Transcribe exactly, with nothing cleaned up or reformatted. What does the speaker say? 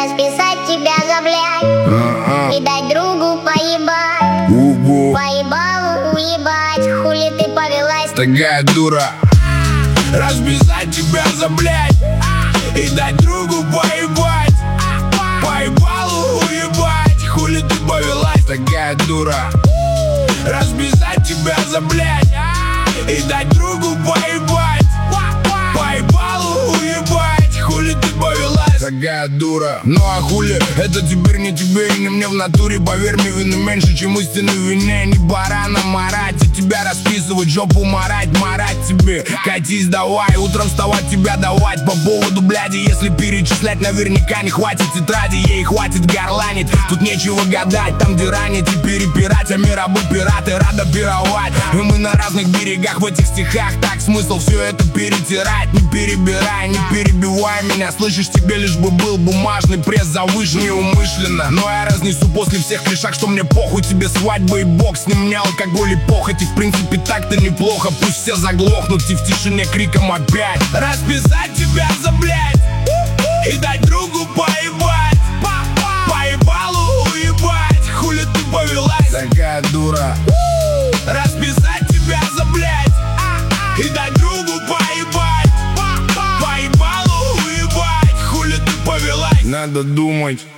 Расписать тебя за блядь и дать другу поебать. Угу. Поебалу уебать, хули ты повелась Такая дура. Расписать тебя за блядь и дать другу поебать. Поебалу уебать, хули ты повелась. Такая дура. Расписать тебя за блядь и дать другу поебать. Поебалу уебать, хули ты повелась. Такая дура. Ну а хули, это теперь не тебе и не мне в натуре. Поверь мне, вины меньше, чем истины в вине. Не барана марать, а тебя расписывать, жопу марать, марать тебе. Катись давай, утром вставать, тебя давать. По поводу бляди, если перечислять, наверняка не хватит тетради. Ей хватит горланить, тут нечего гадать. Там где ранить и перепирать, а мы рабы пираты, рада пировать. И мы на разных берегах в этих стихах. Так смысл все это перетирать. Не перебирай, не перебивай меня. Слышишь, тебе лишь бы был бумажный пресс завышен неумышленно. Но я разнесу после всех клишах, что мне похуй. Тебе свадьба и бог, с ним мне алкоголь и похоть. И в принципе так-то неплохо, пусть все заглохнут и в тишине криком опять. Расписать тебя за блядь и дать другу поебать. Поебалу уебать, хули ты повелась. Такая дура. Расписать тебя за блядь и дать другу поебать. Поебалу уебать, хули ты повелась. Надо думать.